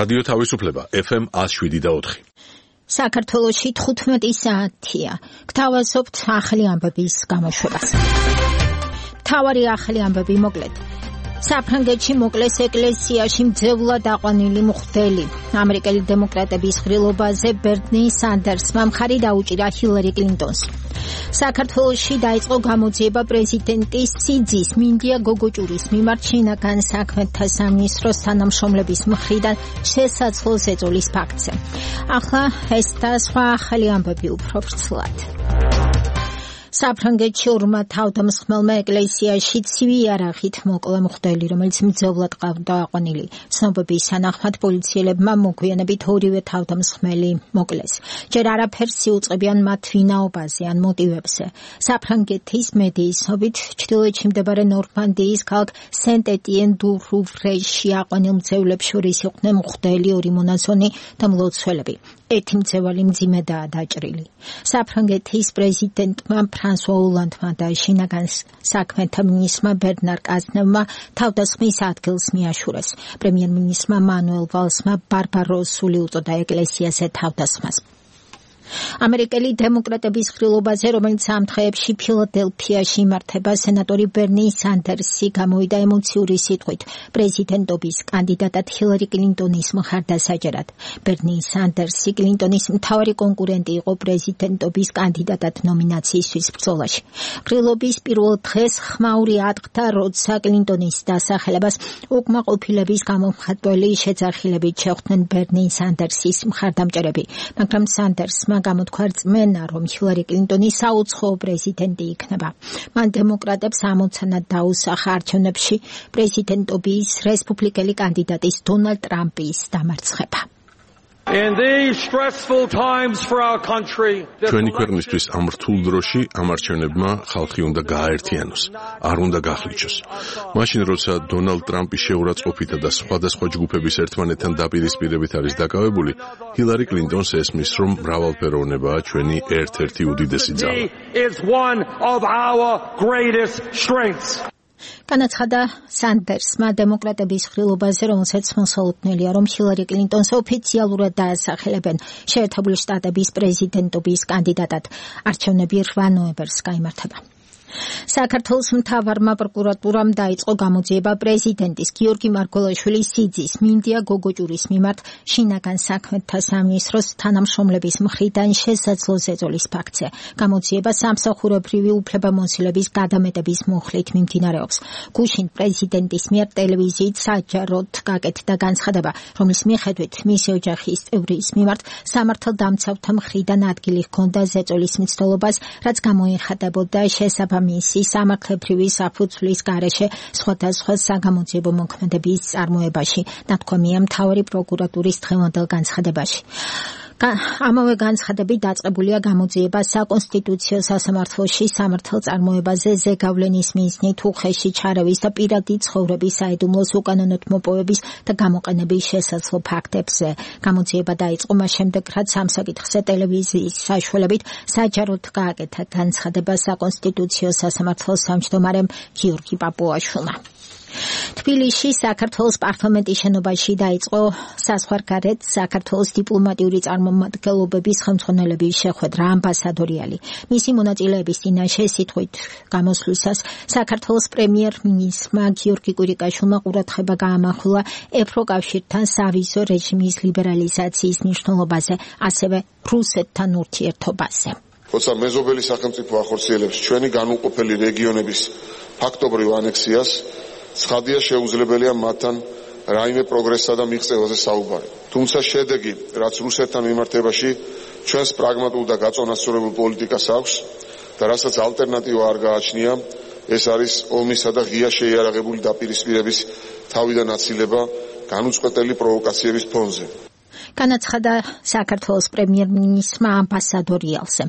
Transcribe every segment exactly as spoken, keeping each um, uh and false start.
რადიო თავისუფლება ეფ ემ ათს შვიდი და ოთხი. საქართველოში თხუთმეტი საათია. გთავაზობთ ახალი ამბების გამოშვებას. მთავარი ახალი ამბები მოკლედ. საფრანგეთში მოკლეს ეკლესიაში მძევლად აყვანილი მღვდელი. ამერიკელი დემოკრატების ღრილობაზე ბერნი სანდერსმა მხარი დაუჭირა ჰილარი კლინტონს. საქართველოში დაიწყო გამოძიება პრეზიდენტის სიძის მინდია გოგოჭურის მიმართ შინაგან საქმეთა სამინისტროს თანამშრომლების მხრიდან შესაძლო ზეწოლის ფაქტზე. ახლა ეს და სხვა ახალი ამბები უფრო ვრცლად. საფრანგეთში ორმა თავდამსხმელმა ეკლესიაში ცივი იარაღით მოკლა მღვდელი, რომელიც მძევლად ყავდა აყვანილი. ცნობების თანახმად პოლიციელებმა მოგვიანებით ორივე თავდამსხმელი მოკლეს. ჯერ არაფერს იუწყებიან მათ ვინაობაზე ან მოტივებზე. საფრანგეთის მედიის ცნობით, ჩრდილოეთში მდებარე ნორმანდიის ქალაქ სენტ-ეტიენ-დუ-რუვრეში აყვანილ მძევლებს შორის იყვნენ მღვდელი, ორი მონაზონი და მლოცველები. ერთი მძევალი მძიმედაა დაჭრილი. საფრანგეთის პრეზიდენტმა ფრანსუა ოლანდმა და შინაგან საქმეთა მინისტრმა ბერნარ კაზნევმა თავდასხმის ადგილს მიაშურეს. პრემიერ-მინისტრმა მანუელ ვალსმა ბარბაროსული უწოდა ეკლესიაზე თავდასხმას. ამერიკელი დემოკრატების ღრილობაზე, რომელიც ამ დღეებში ფილადელფიაში იმართება, სენატორი ბერნი სანდერსი გამოვიდა ემოციური სიტყვით პრეზიდენტობის კანდიდატად ჰილარი კლინტონის მხარდასაჭერად. ბერნი სანდერსი კლინტონის მთავარი კონკურენტი იყო პრეზიდენტობის კანდიდატად ნომინაციისთვის ბრძოლაში. ღრილობის პირველ დღეს ხმაური ატყდა, როცა კლინტონის დასახელებას უკმაყოფილების გამომხატველი შეძახილებით შეხვდნენ ბერნი სანდერსის მხარდამჭერები, მაგრამ სანდერსმა გამოთქვა რწმენა, რომ ჰილარი კლინტონი საუცხოო პრეზიდენტი იქნება. მან დემოკრატებს ამოცანა დაუსახა არჩევნებში პრეზიდენტობის რესპუბლიკელი კანდიდატის დონალდ ტრამპის დამარცხება. In these stressful times for our country, ჩვენი ქვეყნისთვის ამ რთულ დროში ამ არჩევნებმა ხალხი უნდა გააერთიანოს, არ უნდა გახლიჩოს. მაშინ, როცა დონალდ ტრამპის შეურაცხყოფითა და სხვადასხვა ჯგუფების ერთმანეთთან დაპირისპირებით არის დაკავებული, ჰილარი კლინტონს ესმის, რომ მრავალფეროვნებაა ჩვენი ერთ-ერთი უდიდესი ძალა. is one of our greatest strengths. განაცხადა სანდერსმა დემოკრატების ღრილობაზე, რომელსაც მოსალოდნელია, რომ ჰილარი კლინტონს ოფიციალურად დაასახელებენ შეერთებული შტატების პრეზიდენტობის კანდიდატად. არჩევნები რვა ნოემბერს გაიმართება. საქართველოს მთავარმა პროკურატურამ დაიწყო გამოძიება პრეზიდენტის გიორგი მარგველაშვილის სიძის მინდია გოგოჭურის მიმართ შინაგან საქმეთა სამინისტროს თანამშრომლების მხრიდან შესაძლო ზეწოლის ფაქტზე. გამოძიება სამსახურებრივი უფლებამოსილების გადამეტების მუხლით მიმდინარეობს. გუშინ პრეზიდენტის მიერ ტელევიზიით საჯაროდ გაკეთდა განცხადება, რომლის მიხედვით მისი ოჯახის წევრის მიმართ სამართალდამცავთა მხრიდან ადგილი ჰქონდა ზეწოლის მცდელობას, რაც გამოიხატებოდა შესაბამისი მისი სამართლებრივი საფუძვლის გარეშე სხვადასხვა საგამოძიებო მოქმედების წარმოებაში, ნათქვამია მთავარი პროკურატურის დღევანდელ განცხადებაში. ამავე განცხადებით დაწყებულია გამოძიება საკონსტიტუციო სასამართლოში სამართალწარმოებაზე ზეგავლენის მიზნით უხეში ჩარევის და პირადი ცხოვრების საიდუმლოს უკანონოდ მოპოვების და გამოყენების შესაძლო ფაქტებზე. გამოძიება დაიწყო მას შემდეგ, რაც სამსაკითხზე ტელევიზიის საშუალებით საჯაროდ გააკეთა განცხადება საკონსტიტუციო სასამართლოს თავმჯდომარემ გიორგი პაპუაშვილმა. თბილისში საქართველოს პარლამენტის შენობაში დაიწყო საზღვარგარეთ საქართველოს დიპლომატიური წარმომადგენლობების ხელმძღვანელების შეხვედრა ამბასადორიალი. მისი მონაწილეების წინაშე სიტყვით გამოსვლისას საქართველოს პრემიერ-მინისტრმა გიორგი კვირიკაშვილმა ყურადღება გაამახვილა ევროკავშირთან სავიზო რეჟიმის ლიბერალიზაციის მნიშვნელობაზე, ასევე რუსეთთან ურთიერთობაზე. როცა მეზობელი სახელმწიფო ახორციელებს ჩვენი განუყოფელი რეგიონების ფაქტობრივ ანექსიას, ცხადია შეუძლებელია მათთან რაიმე პროგრესსა და მიღწევაზე საუბარი. თუმცა შედეგი, რაც რუსეთთან მიმართებაში ჩვენს პრაგმატულ და გაწონასწორებულ პოლიტიკას აქვს და რასაც ალტერნატივა არ გააჩნია, ეს არის ომისა და ღია შეიარაღებული დაპირისპირების თავიდან აცილება განუწყვეტელი პროვოკაციების ფონზე. განაცხადა საქართველოს პრემიერ-მინისტრმა ამბასადორიალზე.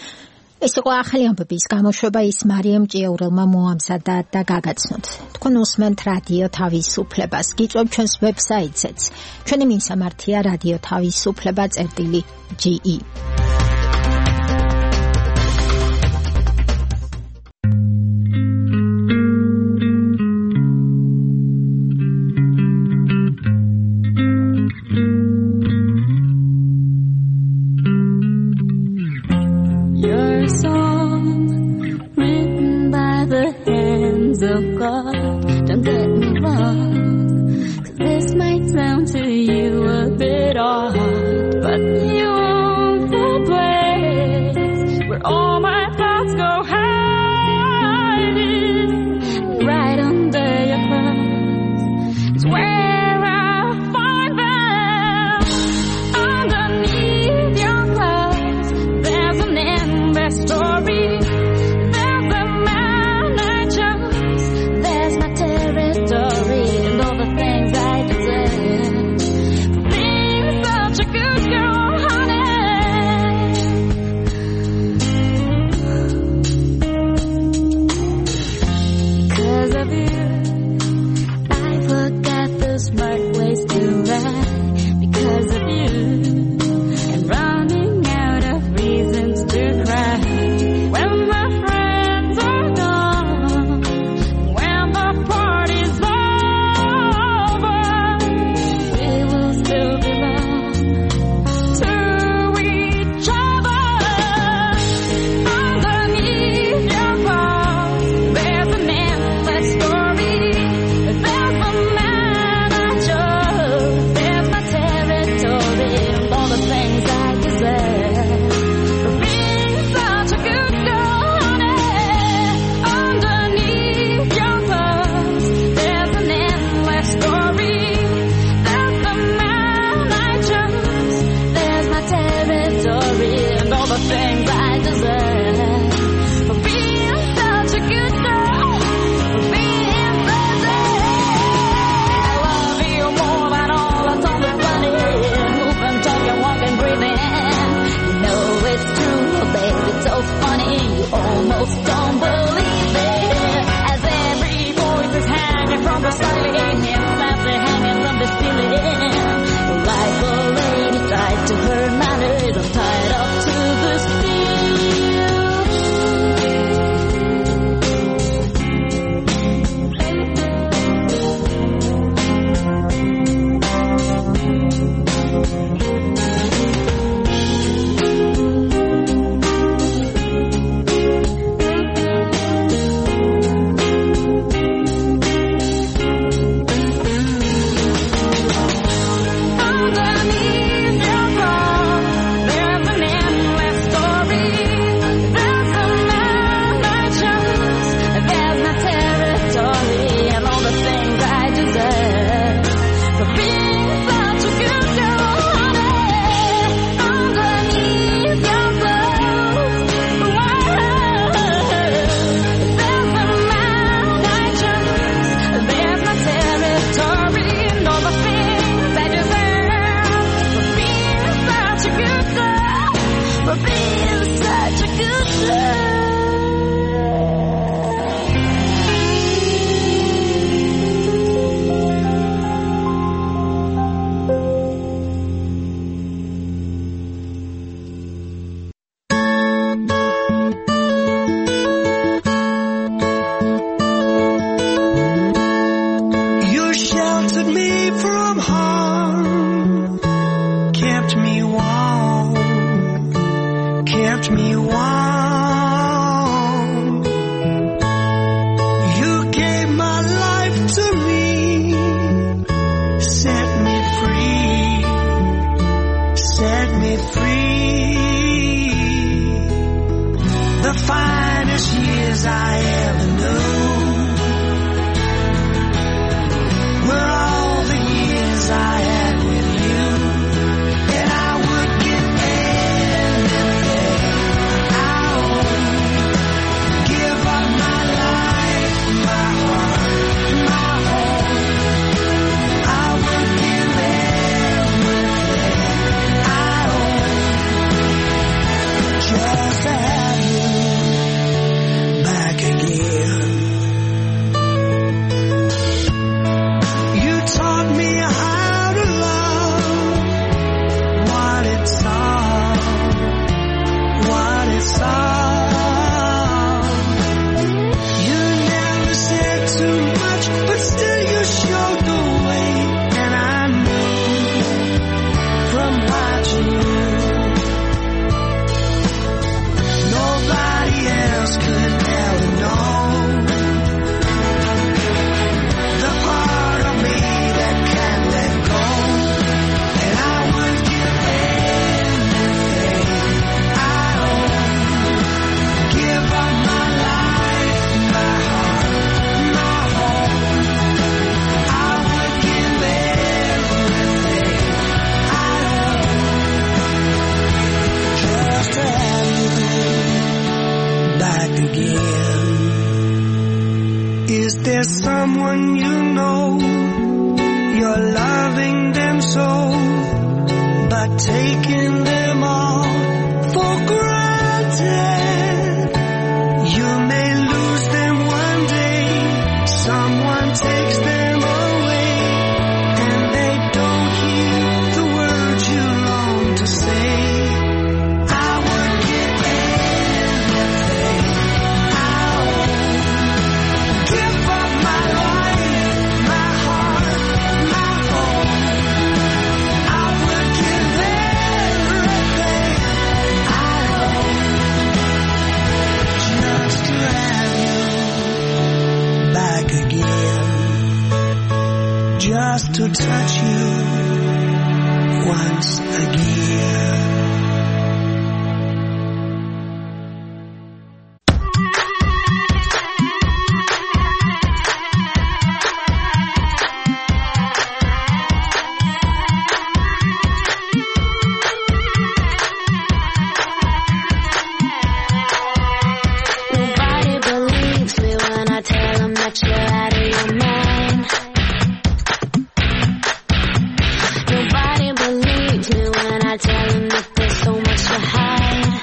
ეს იყო ახალი ამბების გამოშვება, ის მარიამ ჭიაურელმა მოამზადა და გაგაცნოთ. თქვენ უსმენთ რადიო თავისუფლებას, გიწვევთ ჩვენს ვებსაიტზეც. ჩვენი მისამართია რადიო თავისუფლება წერტილი ჯი ი. the hands of God. Don't get me wrong, 'cause this might sound to you a bit odd, but you own the place where all my thoughts go hiding. Right under your clothes is where I find them. Underneath your clothes, there's an endless story. There's the man I chose, there's there's someone you know, you're loving them so, but taking them all for granted. You may lose them one day, someone takes them away, and they don't hear the words you long to say. I would give everything I own, give up my life, my heart, my home. I would give everything I own just to have you back again, just to touch you once again. Nobody believes me when I tell them that you're out of your mind. Nobody believes me when I tell them that there's so much to hide.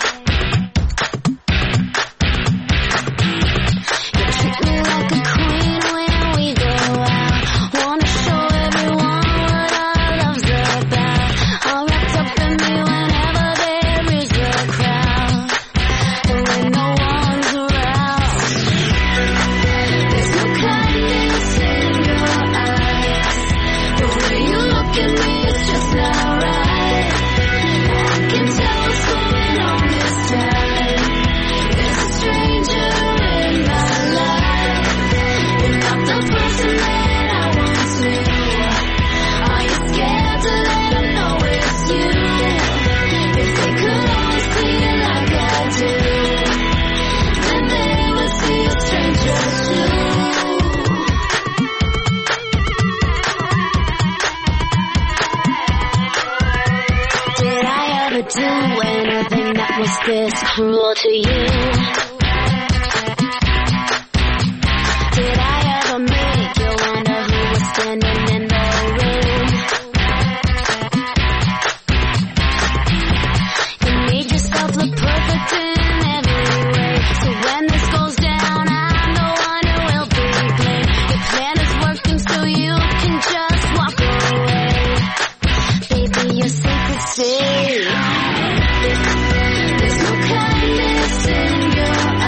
You treat me like a queen when we go out. Wanna show everyone what our love's about. All wrapped up in me whenever there is a crowd, and when no one's around. There's no kindness in your eyes. The way you look at me is just not right. I can tell what's going on this time. There's a stranger in my life. You're not the person that I once knew. Are you scared to let them know it's you? If they could only see you like I do, then they would see a stranger too. Did I ever do anything that was this cruel to you? Did I ever make you wonder who was standing in the room? You made yourself look perfect in every way, so when this goes down, I'm the one who will be blamed. Your plan is working, so you can just walk away. Baby, you're safe to say. There's no kindness in your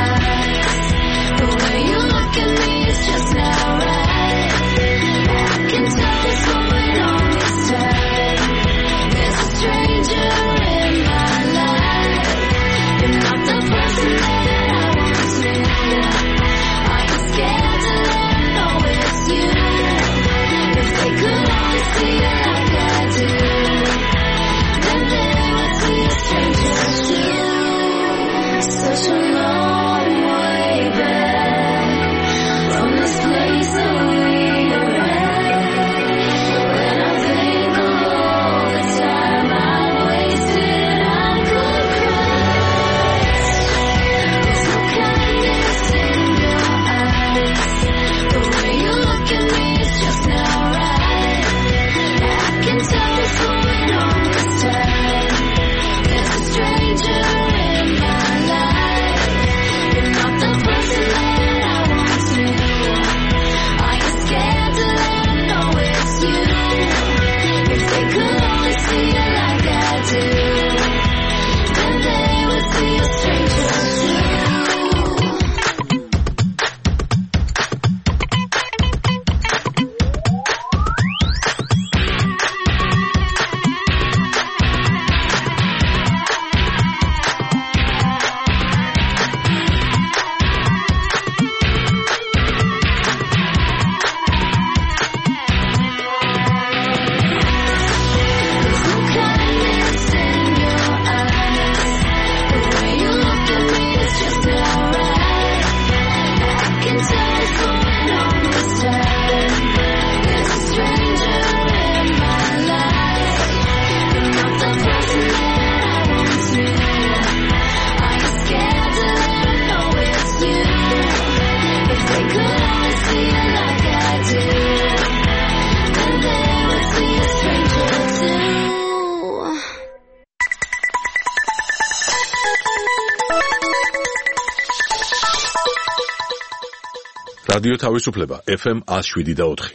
რადიო თავისუფლება ეფ ემ one oh seven და four.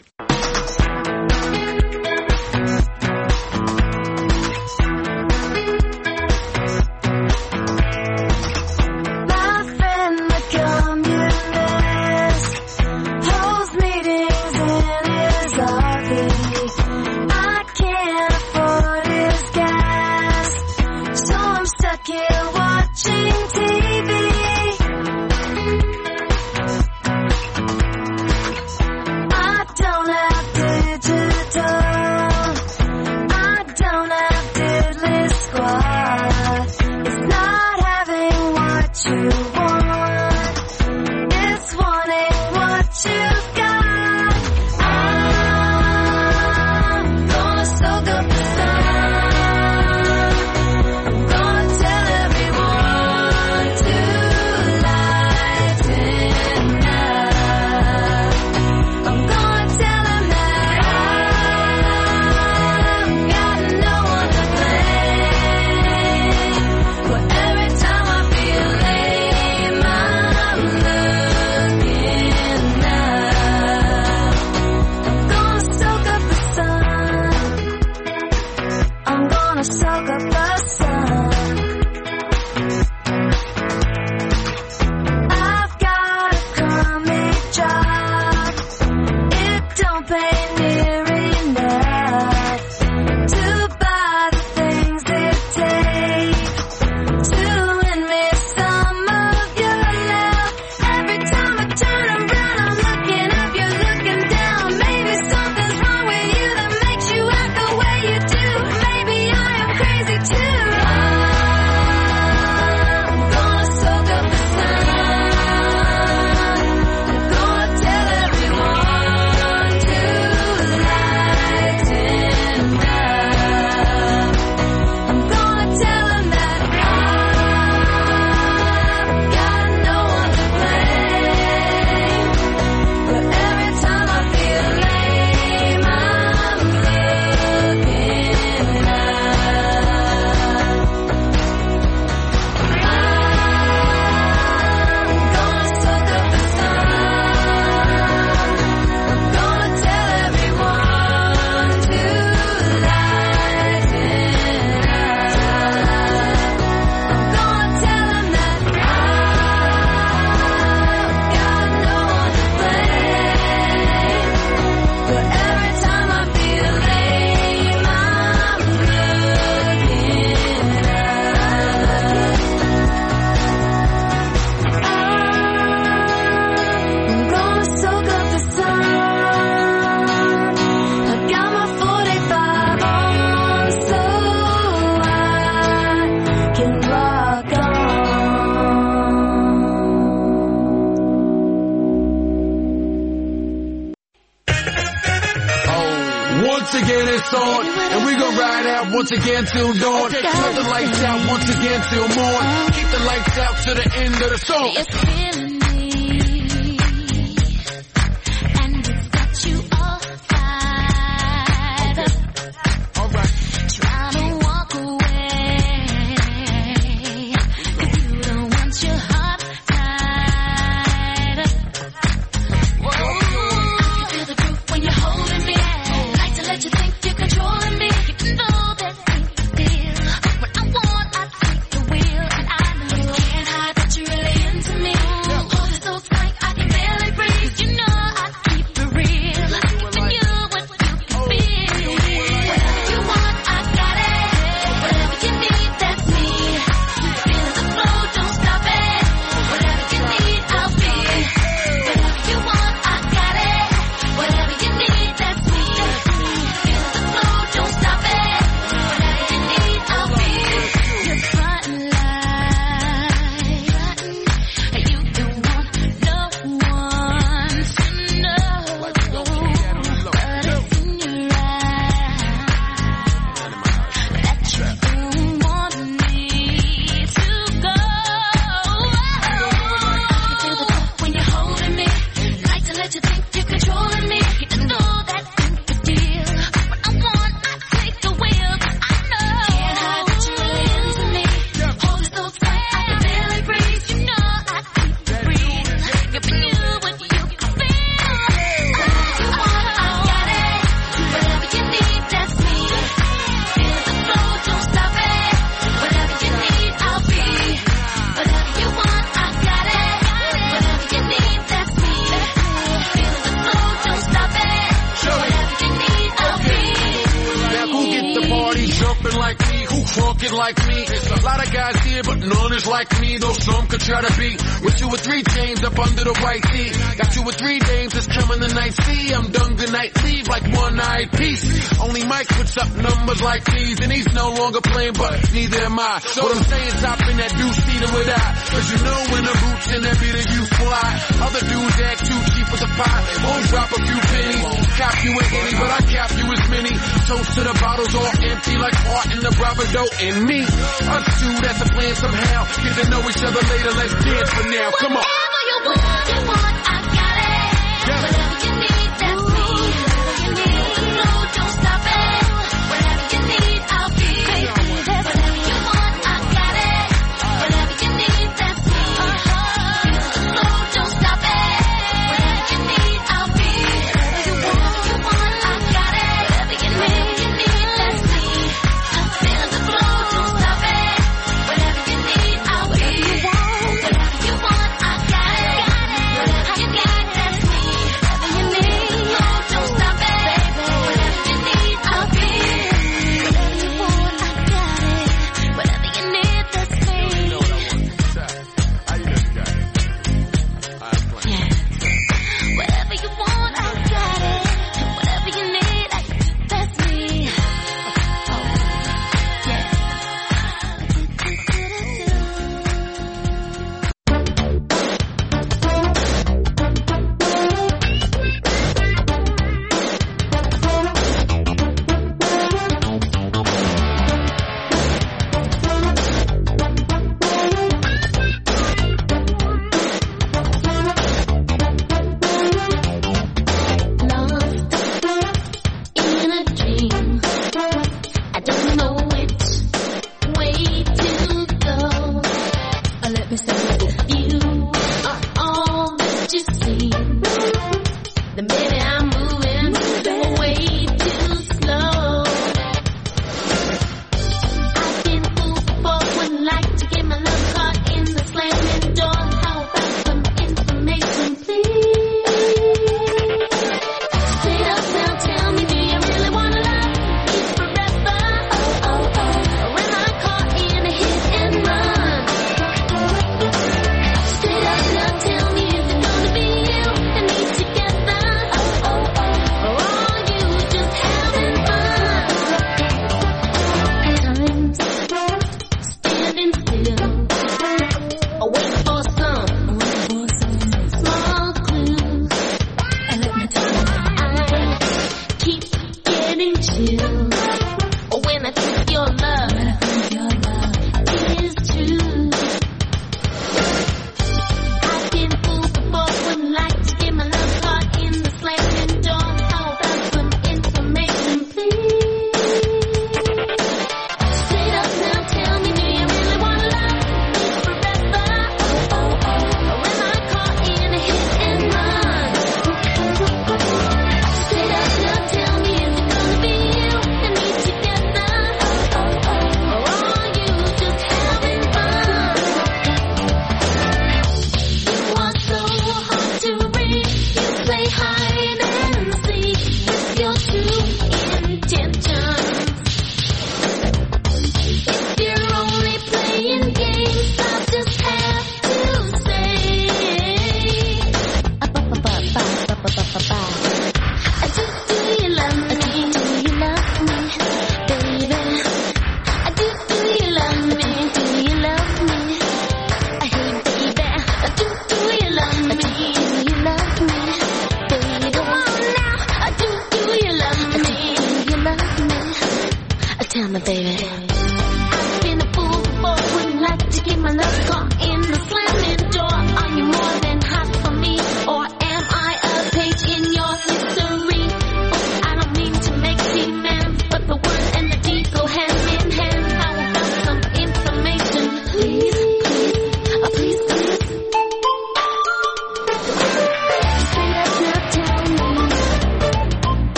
Once again till dawn, okay. Turn the lights out once again till morn. Keep the lights out to the end of the song. It's feeling me, and it's got you all fired up. All right. Trying to walk away, 'cause you don't want your heart tied up. Whoa, I can feel the groove when you're holding me. I like to let you think you're controlling me. You know you it like me. There's a lot of guys here, but none is like me. Though some could try to be with two or three chains up under the white tee. Got two or three dames that's coming the night. See, I'm done good night leave like one-eyed piece. Only Mike puts up numbers like these, and he's no longer playing, but neither am I. So what I'm saying, top in that deuce seater with I. Cause you know when the boots in that beater you fly. Other dudes act too cheap with the pie. Won't drop a few pennies. Cap you a henny, but I cap you as many. Toast to the bottles all empty like art in the bravado and me. Us two, that's a plan somehow. Get to know each other later, let's dance for now. Come on. Whatever you want, you want, I got it. Yeah. Whatever you need, that's me. Whatever you need, no, don't stop it. Whatever you need, I'll be. Whatever you want, I got it. Whatever you need, that's me. No, don't stop it. Whatever you need, I'll be. Whatever you want, I got it. Whatever you need, that's me. I'm feeling the flow, don't stop it. Whatever you need, I'll be. Whatever you want, I got it. Whatever you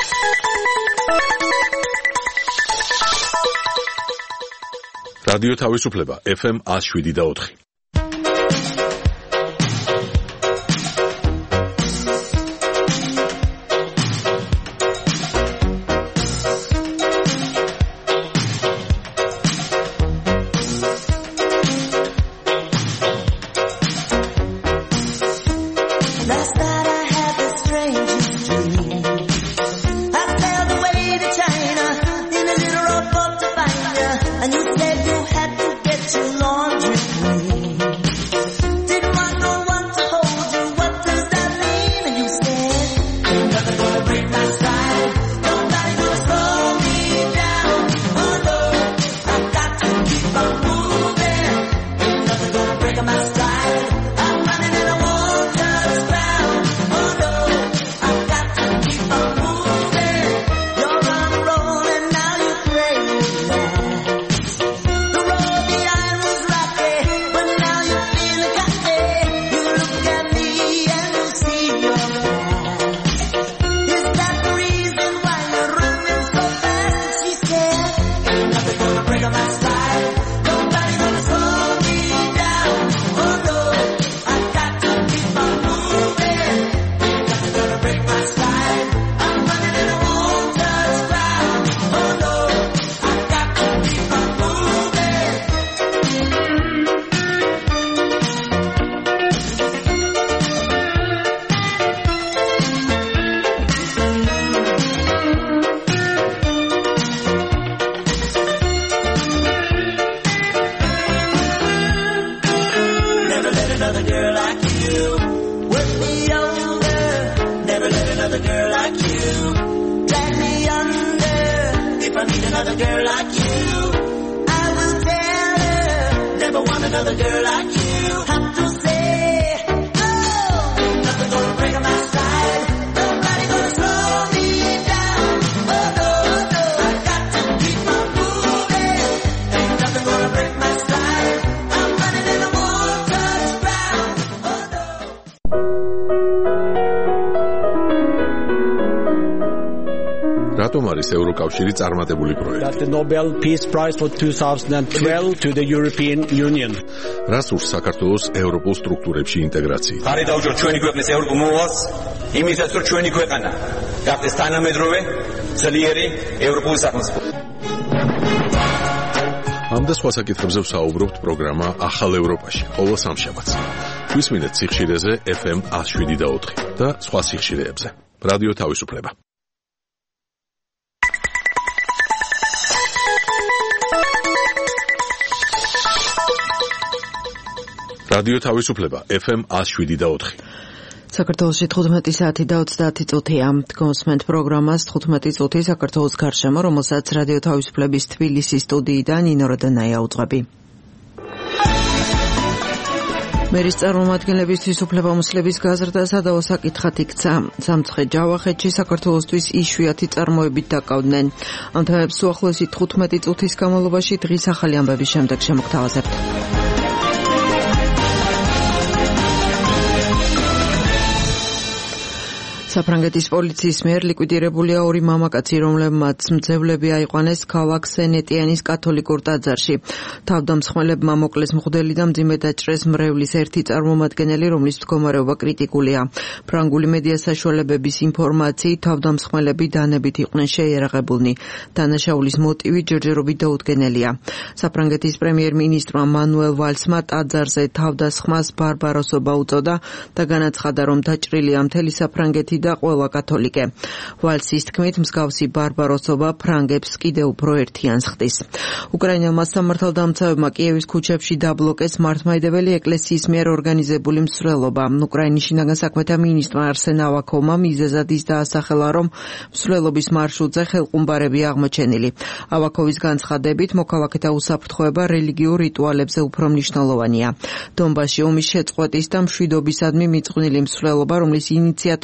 რადიო თავისუფლება ეფ ემ one oh seven და four. ევროკავშირი წარმატებული პროექტი. The Nobel Peace Prize for twenty twelve to the European Union. რას ურს საქართველოს ევროპულ სტრუქტურებში ინტეგრაცია? ხარი დაუჯეროთ ჩვენი ქვეყნის ევროპულ მოვალს, იმისაც რომ ჩვენი ქვეყანა გახდეს თანამედროვე, ძლიერი ევროპული სახელმწიფო. ამ და სხვა საკითხებზე ვსაუბრობთ პროგრამა ახალ ევროპაში, ყოველ სამშაბათს. გვისმინეთ სიხშირეზე ეფ ემ one oh seven და four და სხვა სიხშირეებზე. რადიო თავისუფლება. რადიო თავისუფლება ეფ ემ one oh seven და four. საქართველოში თხუთმეტი საათი და ოცდაათი წუთია. გონსმენთ პროგრამას თხუთმეტი წუთი საქართველოს გარშემო, რომელსაც რადიო თავისუფლების თბილისის სტუდიიდან ნინო როდანაია უძღვები. მერის წარმომადგენლებისთვის უფლებამოსილების გაზრდასა და საკითხად იქცა. სამცხე ჯავახეთში საქართველოსთვის იშვიათი წარმოებით დაკავდნენ. ამ თემებს უახლოესი თხუთმეტი წუთის განმავლობაში დღის ახალი ამბების შემდეგ შემოგთავაზებთ. საფრანგეთის პოლიციის მიერ ლიკვიდირებულია ორი მამაკაცი, რომლებმაც მძევლები აიყვანეს ქალაქ სენ-ეტიანის კათოლიკურ ტაძარში. თავდამსხმელებმა მოკლეს მღვდელი და მძიმე დაჭრეს მრევლის ერთი წარმომადგენელი, რომლის მდგომარეობა კრიტიკულია. ფრანგული მედია საშუალებების ინფორმაციით, თავდამსხმელები დანებით იყვნენ შეიარაღებულნი. დანაშაულის მოტივი ჯერჯერობით დაუდგენელია. საფრანგეთის პრემიერ-მინისტრმა მანუელ ვალსმა ტაძარზე თავდასხმას ბარბაროსობა უწოდა და განაცხადა, რომ დაჭრილია მთელი საფრანგეთი და ყველა კათოლიკე. ვალსის თქმით, მსგავსი ბარბაროსობა ფრანგებს კიდევ უფრო ერთიანს ხდის. უკრაინელმა სამართალდამცავებმა კიევის ქუჩებში დაბლოკეს მართლმადიდებელი ეკლესიის მიერ ორგანიზებული მსვლელობა. უკრაინის შინაგან საქმეთა მინისტრმა არსენ ავაკოვმა მიზეზად ის დაასახელა, რომ მსვლელობის მარშრუტზე ხელყუმბარები აღმოჩენილი. ავაკოვის განცხადებით, მოქალაქეთა უსაფრთხოება რელიგიურ რიტუალებზე უფრო მნიშვნელოვანია. დონბასში ომის შეწყვეტის და მშვიდობისადმი მიწყვნილი მსვლელობა, რომლის ინიციატორი მოსკოვის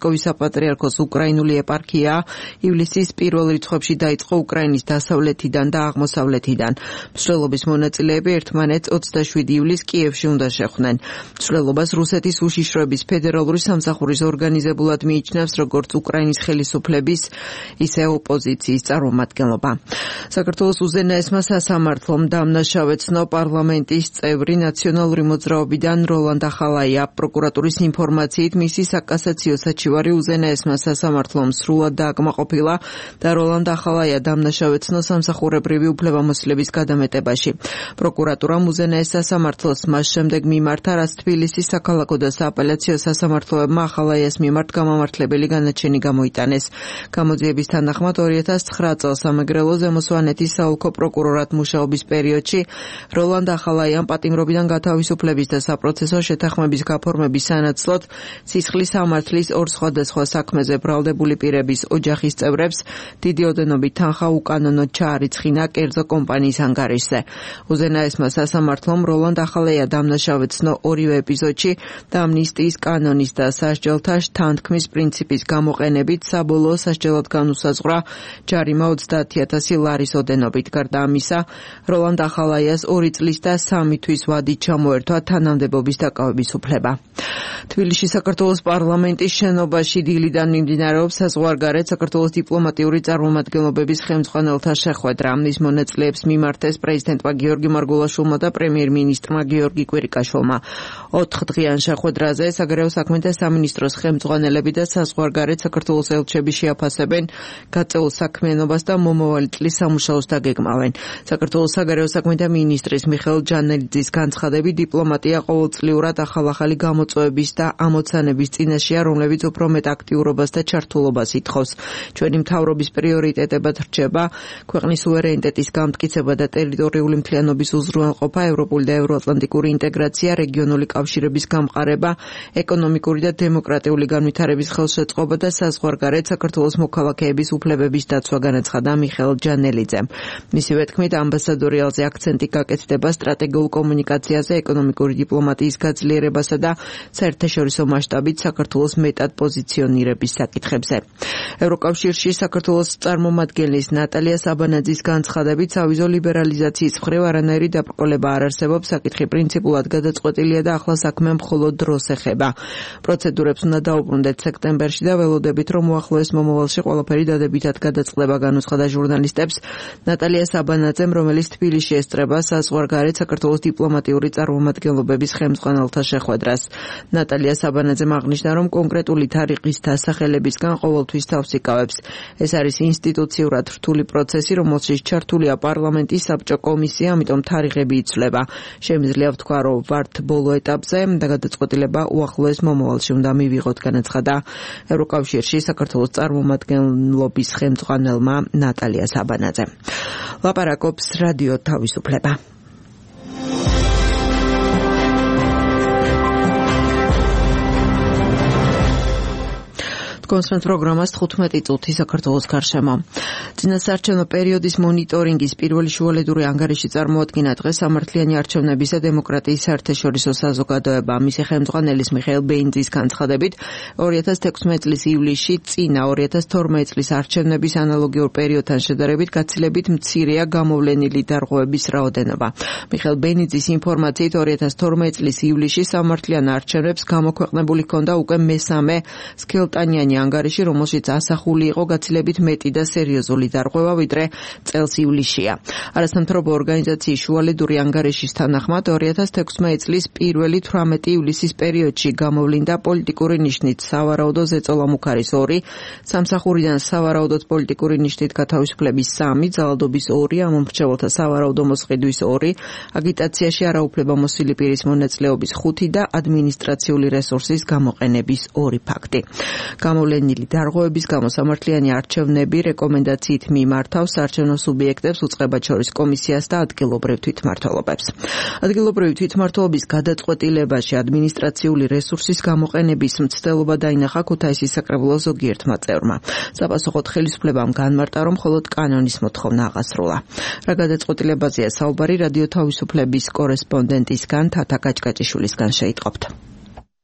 მოსკოვის საპატრიარქოს უკრაინული ეპარქია ივლისის პირველ რიცხვებში დაიწყო უკრაინის დასავლეთიდან და აღმოსავლეთიდან. მსვლელობის მონაწილეები ერთმანეთს ოცდაშვიდი ივლისს კიევში უნდა შეხვდნენ. მსვლელობას რუსეთის უშიშროების ფედერალური სამსახურის ორგანიზებულად მიიჩნევს როგორც უკრაინის ხელისუფლების, ისე ოპოზიციის წარმომადგენლობა. საქართველოს უზენაესმა სასამართლომ დამნაშავეცნო პარლამენტის წევრი ნაციონალური მოძრაობიდან როლანდ ახალაია. პროკურატურის ინფორმაციით მისი საკასაციო საჩივარი უზენაესმა სასამართლომ სრულად დააკმაყოფილა და როლანდ ახალაია დამნაშავეცნო სამსახურებრივი უფლებამოსილების გადამეტებაში. პროკურატურამ უზენაეს სასამართლოს მას შემდეგ მიმართა, რაც თბილისის საქალაქო და სააპელაციო სასამართლოებმა ახალაიას მიმართ გამამართლებელი განაჩენი გამოიტანეს. გამოძიების თანახმად ორი ათას ცხრა წელს სამეგრელო ზემოსვანეთის საოლქო პროკურორად მუშაობის პერიოდში როლანდ ახალაიამ პატიმრობიდან გათავისუფლების და საპროცესო შეთანხმების გაფორმების სანაცვლოდ სისხლის სამართლის ორ სხვადასხვა საქმეზე ბრალდებული პირების ოჯახის წევრებს დიდი ოდენობით თანხა უკანონოდ ჩაარიცხინა კერძო კომპანიის ანგარიშზე. უზენაესმა სასამართლომ როლანდ ახალაია დამნაშავეცნო ორივე ეპიზოდში და ამნისტიის კანონის და სასჯელთა შთანთქმის პრინციპის გამოყენებით საბოლოო სასჯელად განუსაზღვრა ჯარიმა ოცდაათი ათასი ლარის ოდენობით. გარდა ამისა, როლანდ ახალაიას ორი წლის და სამი თვის ვადით ჩამოერთვა თანამდებობის დაკავების უფლება. თბილისში საქართველოს პარლამენტის შენობაში დილიდან მიმდინარეობს საზღვარგარეთ საქართველოს დიპლომატიური წარმომადგენლობების ხელმძღვანელთა შეხვედრა. ის მონაწილეებს მიმართეს პრეზიდენტმა გიორგი მარგულაშვილმა და პრემიერ-მინისტრმა გიორგი კვირიკაშვილმა. ოთხდღიან შეხვედრაზე საგარეო საქმეთა სამინისტროს ხელმძღვანელები და საზღვარგარეთ საქართველოს ელჩები შეაფასებენ გაწეულ საქმიანობას და მომავალი წლის სამუშაოს დაგეგმავენ. საქართველოს საგარეო საქმეთა მინისტრის მიხეილ ჯანელიძის განცხადებით, დიპლომატია ყოველწლიურად ახალ-ახალი გამოწვევების და ამოცანების წინაშეა, რომლებიც უფრო მეტ აქტიურობას და ჩართულობას ითხოვს. ჩვენი მთავრობის პრიორიტეტებად რჩება ქვეყნის სუვერენიტეტის გამტკიცება და ტერიტორიული მთლიანობის უზრუნველყოფა, ევროპული და ევროატლანტიკური ინტეგრაცია, რეგიონული კავშირების გამყარება, ეკონომიკური და დემოკრატიული განვითარების ხელშეწყობა და საზღვარგარეთ საქართველოს მოქალაქეების უფლებების დაცვა, განაცხადა მიხეილ ჯანელიძემ. მისივე თქმით, ამბასადორიალზე აქცენტი გაკეთდება სტრატეგიულ კომუნიკაციაზე, ეკონომიკური დიპლომატიის გაძლიერებასა და საერთაშორისო მასშტაბით საქართველოს მეტად პოზიციონირების საკითხებზე. ევროკავშირში საქართველოს წარმომადგენლის ნატალია საბანაძის განცხადებით, სავიზო ლიბერალიზაციის მხრივ არანაირი დაბრკოლება არ არსებობს, საკითხი პრინციპულად გადაწყვეტილია და ახლა საქმე მხოლოდ დროს ეხება. პროცედურებს უნდა დაუბრუნდეთ სექტემბერში და ველოდებით, რომ უახლოეს მომავალში ყველაფერი დადებითად გადაწყდება, განუცხადა ჟურნალისტებს ნატალია საბანაძემ, რომელიც თბილისში ესწრება საზღვარგარეთ საქართველოს დიპლომატიური წარმომადგენლობების ხელმძღვანელთა შეხვედრას. ნატალია საბანაძემ აღნიშნა, რომ კონკრეტული თარიღის დასახელებისგან ყოველთვის თავს იკავებს. ეს არის ინსტიტუციურად რთული პროცესი, რომელშიც ჩართულია პარლამენტის საბჭო კომისია, ამიტომ თარიღები იცვლება. შემიძლია ვთქვა, რომ ვართ ბოლო ეტაპზე და გადაწყვეტილება უახლოეს მომავალში უნდა მივიღოთ, განაცხადა ევროკავშირში საქართველოს წარმომადგენლობის ხელმძღვანელმა ნატალია საბანაძემ. ლაპარაკობს რადიო თავისუფლება. კონსტრუქციულ პროგრამას თხუთმეტი წუთი საქართველოს გარშემო. წინასაარჩევნო პერიოდის მონიტორინგის პირველი შუალედური ანგარიში წარმოადგინა დღეს სამართლიანი არჩევნების და დემოკრატიის საერთაშორისო საზოგადოება. მისი ხელმძღვანელის მიხეილ ბეინძის განცხადებით, ორი ათას თექვსმეტი წლის ივლისში წინა ორი ათას თორმეტი წლის არჩევნების ანალოგიურ პერიოდთან შედარებით გაცილებით მცირეა გამოვლენილი დარღვევების რაოდენობა. მიხეილ ბეინძის ინფორმაციით, ორი ათას თორმეტი წლის ივლისში სამართლიან არჩევნებს გამოქვეყნებული ჰქონდა უკვე მესამე სქელტანიანი ანგარიში, რომელშიც ასახული იყო გაცილებით მეტი და სერიოზული დარღვევა, ვიდრე წელს ივლისშია. არასამთავრობო ორგანიზაციის შუალედური ანგარიშის თანახმად, ორი ათას თექვსმეტი წლის პირველი თვრამეტი ივლისის პერიოდში გამოვლინდა პოლიტიკური ნიშნით სავარაუდო ზეწოლა მუქარის ორი, სამსახურიდან სავარაუდოდ პოლიტიკური ნიშნით გათავისუფლების სამი, ძალადობის ორი, ამომრჩეველთა სავარაუდო მოსყიდვის ორი, აგიტაციაში არაუფლებამოსილი პირის მონაწილეობის ხუთი და ადმინისტრაციული რესურსის გამოყენების ორი ფაქტი. გამოვლენილი დარღვევების გამო სამართლიანი არჩევნები რეკომენდაციით მიმართავს საარჩევნო სუბიექტებს, უწყებად შორის კომისიას და ადგილობრივ თვითმმართველობებს. ადგილობრივი თვითმმართველობის გადაწყვეტილებაში ადმინისტრაციული რესურსის გამოყენების მცდელობა დაინახა ქუთაისის საკრებულოს ზოგიერთმა წევრმა. საპასუხოდ ხელისუფლებამ განმარტა, რომ მხოლოდ კანონის მოთხოვნა აღასრულა. რა გადაწყვეტილებაზეა საუბარი რადიო თავისუფლების კორესპონდენტისგან თათა კაჭკაჭიშვილისგან შეიტყობთ.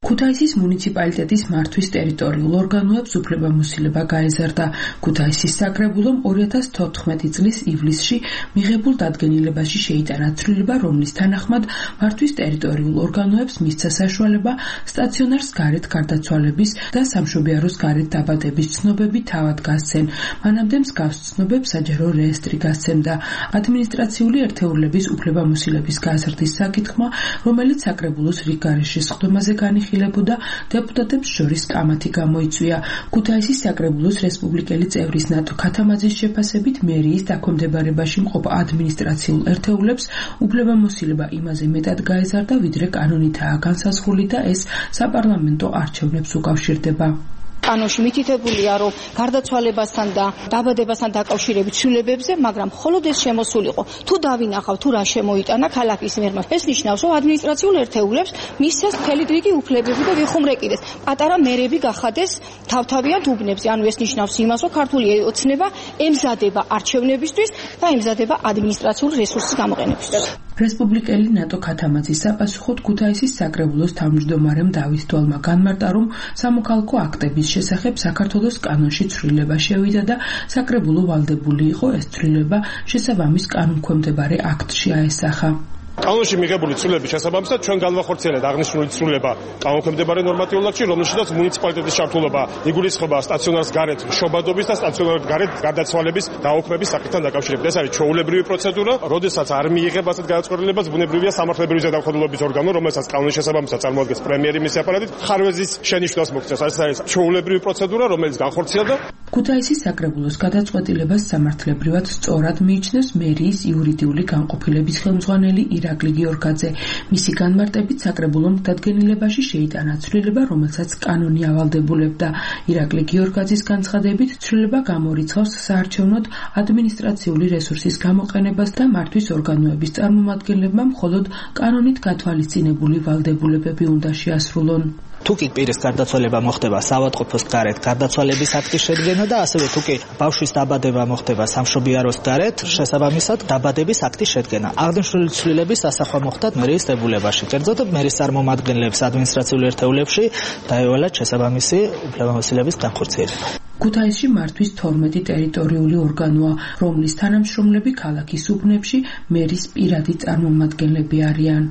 ქუთაისის მუნიციპალიტეტის მართვის ტერიტორიულ ორგანოებს უფლებამოსილება გაეზარდა. ქუთაისის საკრებულომ ორი ათას თოთხმეტი წლის ივლისში მიღებულ დადგენილებაში შეიტანა ცვლილება, რომლის თანახმად მართვის ტერიტორიულ ორგანოებს მისცა საშუალება სტაციონარს გარეთ გარდაცვალების და სამშობიაროს გარეთ დაბადების ცნობები თავად გასცენ. მანამდე მსგავს ცნობებს საჯარო რეესტრი გასცემდა. ადმინისტრაციული ერთეულების უფლებამოსილების გაზრდის საკითხმა, რომელიც საკრებულოს რიგგარეშე სხდომაზე განიხილება და დეპუტატებს შორის კამათი გამოიწვია. ქუთაისის საკრებულოს რესპუბლიკელი წევრის ნატო ქათამაძის შეფასებით მერიის დაქვემდებარებაში მყოფ ადმინისტრაციულ ერთეულებს უფლებამოსილება იმაზე მეტად გაეზარდა, ვიდრე კანონითაა განსაზღვრული და ეს საპარლამენტო არჩევნებს უკავშირდება. კანონში მითითებულია, რომ გარდაცვალებასთან და დაბადებასთან დაკავშირებით ცვლილებებზე, მაგრამ მხოლოდ ეს შემოსულიყო. თუ დავინახავ, თუ რა შემოიტანა ქალაქის მერმა, ეს ნიშნავს, რომ ადმინისტრაციულ ერთეულებს მისცეს მთელი რიგი უფლებები და ვიხუმრეკიდეს. პატარა მერები გახადეს თავთავიანთ უბნებზე. ანუ ეს ნიშნავს იმას, რომ ქართული ოცნება ემზადება არჩევნებისთვის და ემზადება ადმინისტრაციული რესურსის გამოყენებისთვის. რესპუბლიკელი ნატო ქათამაძის საპასუხოდ ქუთაისის საკრებულოს თავმჯდომარემ დავით დვალმა განმარტა, რომ სამოქალაქო აქტების შესახებ საქართველოს კანონში ცვლილება შევიდა და საკრებულო ვალდებული იყო ეს ცვლილება შესაბამის კანონქვემდებარე აქტში აესახა. კანონში მიღებული ცვლილების შესაბამისად ჩვენ განვახორციელეთ აღნიშნული ცვლილება კანონქვემდებარე ნორმატიულ აქტში, რომელშიც მუნიციპალიტეტის ჩართულობა იგულისხმება სტაციონარს გარეთ შობადობის და სტაციონარს გარეთ გარდაცვალების დაუქმების საკითხთან დაკავშირებით. ეს არის ჩვეულებრივი პროცედურა, როდესაც არ მიიღება ასეთ გადაწყვეტილებას, ბუნებრივია სამართლებრივი ზედამხედველობის ორგანო, რომელსაც კანონის შესაბამისად წარმოადგენს პრემიერი მის აპარატით, ხარვეზის შენიშვნას მოგწევს. ეს არის ჩვეულებრივი პროცედურა, რომელიც განხორციელდა. ქუთაისის საკრებულოს გადაწყვეტილებას სამართლებრივად სწორად მიიჩნევს მერიის იურიდიული განყოფილების ხელმძღვანელი ირაკლი გიორგაძე. მისი განმარტებით საკრებულომ დადგენილებაში შეიტანა ცვლილება, რომელსაც კანონი ავალდებულებდა. ირაკლი გიორგაძის განცხადებით, ცვლილება გამორიცხავს საარჩევნოდ ადმინისტრაციული რესურსის გამოყენებას და მართვის ორგანოების წარმომადგენლებმა მხოლოდ კანონით გათვალისწინებული ვალდებულებები უნდა შეასრულონ. თუ კი პირის გარდაცვალება მოხდება საავადმყოფოს გარეთ გარდაცვალების აქტის შედგენა და ასევე თუ კი ბავშვის დაბადება მოხდება სამშობიაროს გარეთ შესაბამისად დაბადების აქტის შედგენა. აღნიშნული ცვლილების ასახვა მოხდა მერიის დებულებაში. კერძოდ მერის წარმომადგენლებს ადმინისტრაციულ ერთეულებში დაევალათ შესაბამისი უფლებამოსილების განხორციელება. ქუთაისში მართვის თორმეტი ტერიტორიული ორგანოა, რომლის თანამშრომლები ქალაქის უბნებში მერის პირადი წარმომადგენლები არიან.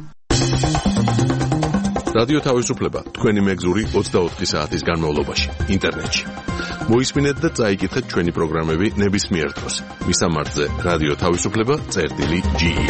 რადიო თავისუფლება თქვენი მეგზური ოცდაოთხი საათის განმავლობაში ინტერნეტში. მოისმინეთ და წაიკითხეთ ჩვენი პროგრამები ნებისმიერ დროს. მისამართზე რადიო თავისუფლება წერტილი ჯი ი.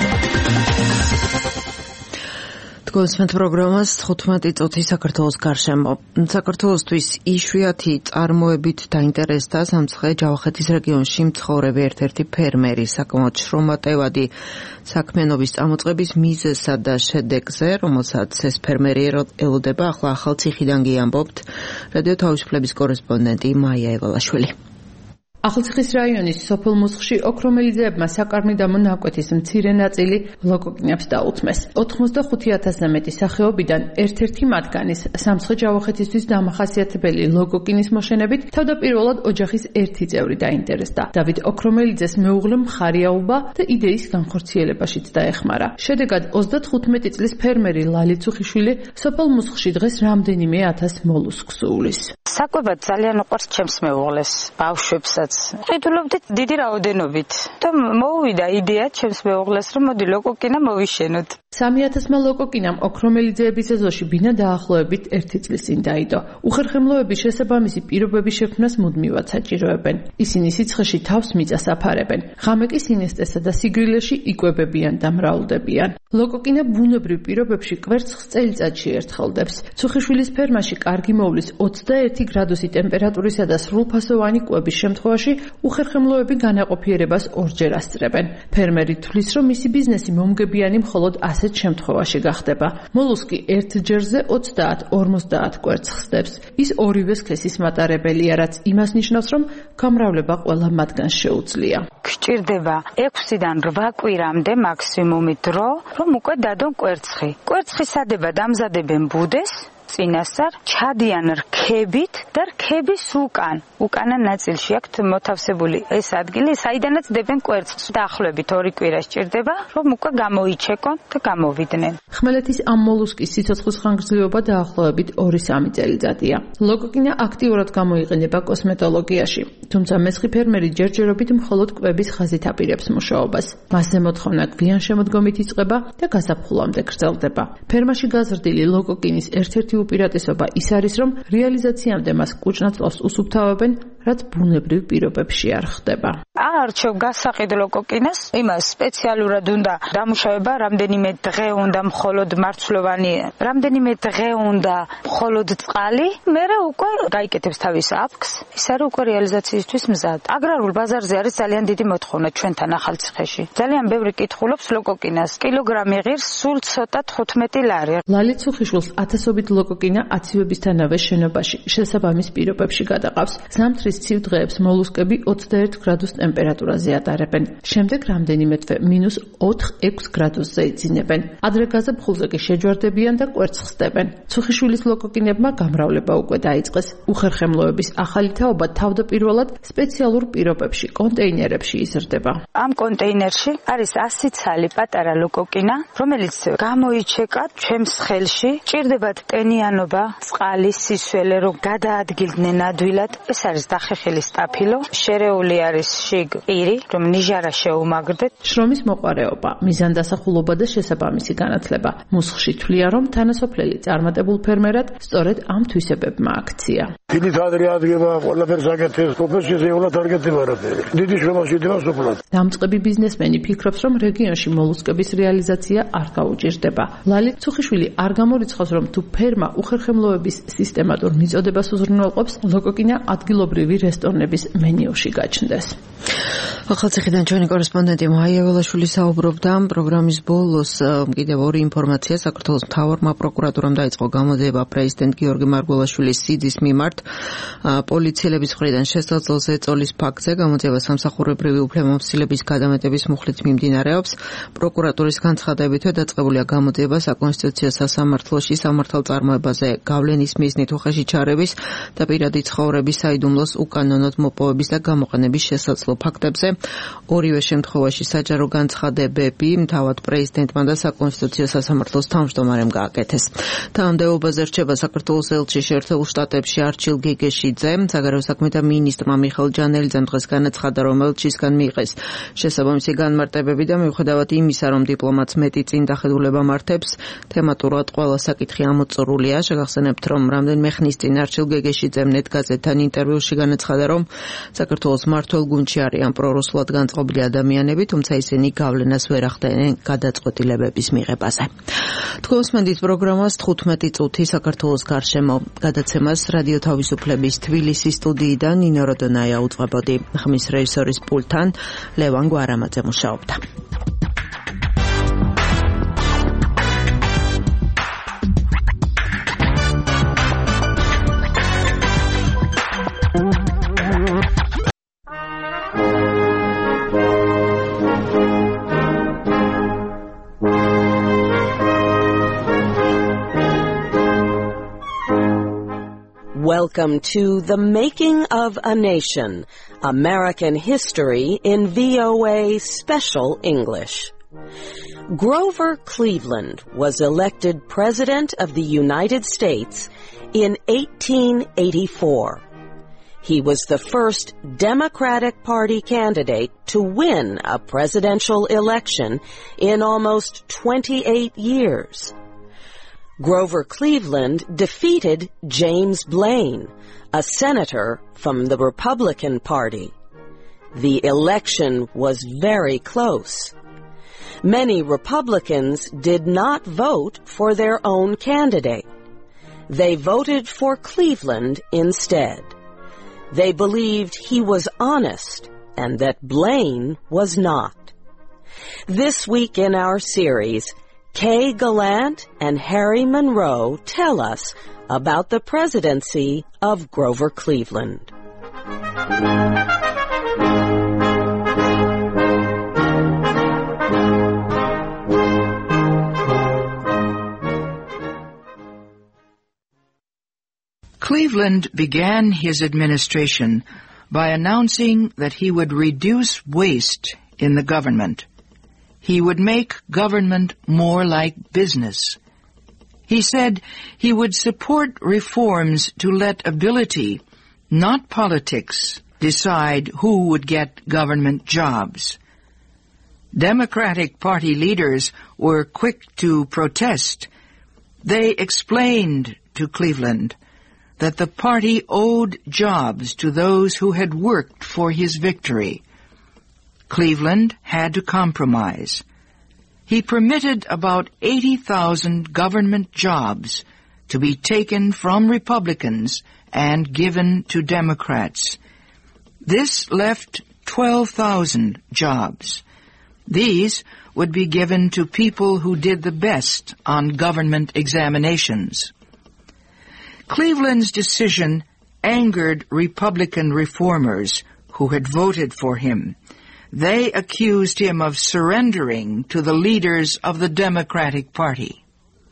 გოსმენთ პროგრამას თხუთმეტი წუთი საქართველოს გარშემო. საქართველოსთვის იშვიათი წარმოებით დაინტერესდა სამცხე ჯავახეთის რეგიონში მცხოვრები ერთ-ერთი ფერმერი. საკმაოდ შრომატევადი საქმიანობის წამოწყების მიზეზსა და შედეგზე, რომელსაც ეს ფერმერი ელოდება, ახლა ახალციხიდან გიამბობთ რადიო თავისუფლების კორესპონდენტი მაია ევალაშვილი. ახალციხის რაიონის სოფელ მუსხში ოქრომელიძეებმა საკარმიდამო ნაკვეთის მცირე ნაწილი ლოკოკინებს დაუთმეს. ოთხმოცდახუთი ათასზე მეტი სახეობიდან ერთ-ერთი მათგანის სამცხე ჯავახეთისთვის დამახასიათებელი ლოკოკინის მოშენებით თავდაპირველად ოჯახის ერთი წევრი დაინტერესდა. დავით ოქრომელიძეს მეუღლე მხარიაობა და იდეის განხორციელებაშიც დაეხმარა. შედეგად ოცდათხუთმეტი წლის ფერმერი ლალი ცუხიშვილი სოფელ მუსხში დღეს რამდენიმე ათას მოლუსკს უვლის. საკვებად ძალიან უყვარს ჩემს მეუღლეს, ბავშვებსაც. ყიდულობდით დიდი რაოდენობით და მოუვიდა იდეა ჩემს მეუღლეს, რომ მოდი ლოკოკინა მოვიშენოთ. სამი ათასმა ლოკოკინამ ოქრომელიძეების ეზოში ბინა დაახლოებით ერთი წლის წინ დაიდო. უხერხემლოების შესაბამისი პირობების შექმნას მუდმივად საჭიროებენ. ისინი სიცხეში თავს მიწას აფარებენ. ღამე კი სინესტესა და სიგრილეში იკვებებიან და მრავლდებიან. ლოკოკინა ბუნებრივ პირობებში კვერცხს წელიწადში ერთხელდებს. ცუხიშვილის ფერმაში კარგი მოვლის ოცდაერთი გრადუსი ტემპერატურისა და სრულფასოვანი კვების შემთხვევაში უხერხემლოები განაყოფიერებას ორჯერ ასწრებენ. ფერმერი თვლის, რომ მისი ბიზნესი მომგებიანი მხოლოდ ასეთ შემთხვევაში გახდება. მოლუსკი ერთ ჯერზე ოცდაათ ორმოცდაათ კვერცხს დებს. ის ორივე სქესის მატარებელია, რაც იმას ნიშნავს, რომ გამრავლება ყველა მათგანს შეუძლია. გჭირდება ექვსიდან რვა კვირამდე მაქსიმუმი დრო, რომ უკვე დადონ კვერცხი. კვერცხის სადება დამზადებენ ბუდეს, წინასწარ ჩადიან რქებით და რქების უკან უკანა ნაწილში აქვთ მოთავსებული ეს ადგილი, საიდანაც დებენ კვერცხს. დაახლოებით ორი კვირა სჭირდება, რომ უკვე გამოიჩეკონ და გამოვიდნენ. ხმელეთის ამ მოლუსკის სიცოცხლის ხანგრძლივობა დაახლოებით ორი სამი წელიწადია. ლოკოკინა აქტიურად გამოიყენება კოსმეტოლოგიაში, თუმცა მესხი ფერმერი ჯერჯერობით მხოლოდ კვების ხაზით აპირებს მუშაობას. მასზე მოთხოვნა გვიან შემოდგომით იწყება და გასაფხულამდე გრძელდება. ფერმაში გაზრდილი ლოკოკინის ერთ-ერთი უპირატესობა ის არის, რომ რეალიზაციამდე მას კუჭნაწლავს უსუფთავებენ, რაც ბუნებრივ პირობებში არ ხდება. არჩევ გასაყიდ ლოკოკინას, იმას სპეციალურად უნდა დამუშავება, რამდენიმე დღე უნდა მხოლოდ მარცვლოვანი, რამდენიმე დღე უნდა მხოლოდ წყალი, მერე უკვე გაიკეთებს თავის აფქს, ის არის უკვე რეალიზაციისთვის მზად. აგრარულ ბაზარზე არის ძალიან დიდი მოთხოვნა ჩვენთან ახალციხეში. ძალიან ბევრი კითხულობს ლოკოკინას. კილოგრამი ღირს სულ ცოტა თხუთმეტი ლარი. ლალით ცუხიშვილს ათასობით ლოკოკინა აციებისთანავე შენობაში შესაბამის პირობებში გადაყავს. ზამთრის ცივ დღეებს მოლუსკები ოცდაერთ გრადუს ტემპერატურაზე ატარებენ. შემდეგ რამდენიმე თვე მინუს ოთხ ექვს გრადუსზე იძინებენ. ადრე გაზაფხულზე კი შეჯვარდებიან და კვერცხს დებენ. ცუხიშვილის ლოკოკინებმა გამრავლება უკვე დაიწყეს. უხერხემლოების ახალი თაობა თავდაპირველად სპეციალურ პირობებში, კონტეინერებში იზრდება. ამ კონტეინერში არის ასი ცალი პატარა ლოკოკინა, რომელიც გამოიჩეკა ჩვენს ხელში. ჭირდებათ ტენიანობა, წყალი, სისველე, რომ გადაადგილდნენ ადვილად. ეს არის დახეხილი სტაფილო, შერეული არის შიგ პირი, რომ ნიჟარა შეუმაგრდეთ. შრომის მოყვარეობა, მიზანდასახულობა და შესაბამისი განათლება. მუსხში თვლია, რომ თანასოფლელი წარმატებულ ფერმერად სწორედ ამ თვისებებმა აქცია. დილით ადრე ადგება, ყველაფერს აკეთებს, პროფესიაზე ეულად არ გეტება არაფერი. დიდი შრომა შედება სოფლად. დამწყები ბიზნესმენი ფიქრობს, რომ რეგიონში მოლუსკების რეალიზაცია არ გაუჭირდება. ლალით ცუხიშვილი არ გამორიცხავს, რომ თუ ფერმა უხერხემლოების სისტემატურ მიწოდებას უზრუნველყოფს, ლოკოკინა ადგილობრივი რესტორნების მენიუში გაჩნდეს. ახალციხიდან ჩვენი კორესპონდენტი მაია ველაშვილი საუბრობდა პროგრამის ბოლოს კიდევ ორი ინფორმაცია. საქართველოს მთავარმა პროკურატურამ დაიწყო გამოძიება პრეზიდენტ გიორგი მარგველაშვილის სიძის მიმართ პოლიციელების მხრიდან შესაძლოა ეწოლის ფაქტზე. გამოძიება სამსახურებრივი უფლებამოსილების გადამეტების მუხლით მიმდინარეობს. პროკურატურის განცხადებითვე დაწყებულია გამოძიება საკონსტიტუციო სასამართლოში სამართალწარმოებაზე გავლენის მიზნით უხეში ჩარევის და პირადი ცხოვრების საიდუმლოს უკანონოდ მოპოვების და გამოყენების შესაძლო ფაქტებზე. ორივე შემთხვევაში საჯარო განცხადებები თავად პრეზიდენტმა და საკონსტიტუციო სასამართლოს თავმჯდომარემ გააკეთეს. თანამდებობაზე რჩება საქართველოს ელჩი შეერთებულ შტატებში არჩილ გეგეშიძე. საგარეო საქმეთა მინისტრმა მიხეილ ჯანელიძემ დღეს განაცხადა, რომ ელჩისგან მიიღეს შესაბამისი განმარტებები და მიუხედავად იმისა, რომ დიპლომატს მეტი წინ დახედულება მართებს, თემატურად ყველა საკითხი ამოწურულია. შეგახსენებთ, რომ რამდენიმე ხნის წინ არჩილ გეგეშიძემ ნეტ გაზეთთან ინტერვიუში განაცხადა, რომ საქართველოს მმართველ გუნდში არიან პრორუსულად განწყობილი ადამიანები, თუმცა ისინი გავლენას ვერ ახდენენ გადაწყვეტილებების მიღებაზე. თქვენს მენდით პროგრამას თხუთმეტი წუთი საქართველოს გარშემო გადაცემას რადიო თავისუფლების თბილისის სტუდიიდან ნინო როდონაია უძღვებოდი. ხმის რეჟისორის პულტთან ლევან გვარამაძე მუშაობდა. Welcome to The Making of a Nation, American History in V O A Special English. Grover Cleveland was elected President of the United States in eighteen eighty-four. He was the first Democratic Party candidate to win a presidential election in almost twenty-eight years. Grover Cleveland defeated James Blaine, a senator from the Republican Party. The election was very close. Many Republicans did not vote for their own candidate. They voted for Cleveland instead. They believed he was honest and that Blaine was not. This week in our series, Kay Gallant and Harry Monroe tell us about the presidency of Grover Cleveland. Cleveland began his administration by announcing that he would reduce waste in the government. He would make government more like business. He said he would support reforms to let ability, not politics, decide who would get government jobs. Democratic Party leaders were quick to protest. They explained to Cleveland that the party owed jobs to those who had worked for his victory. Cleveland had to compromise. He permitted about eighty thousand government jobs to be taken from Republicans and given to Democrats. This left twelve thousand jobs. These would be given to people who did the best on government examinations. Cleveland's decision angered Republican reformers who had voted for him. They accused him of surrendering to the leaders of the Democratic Party.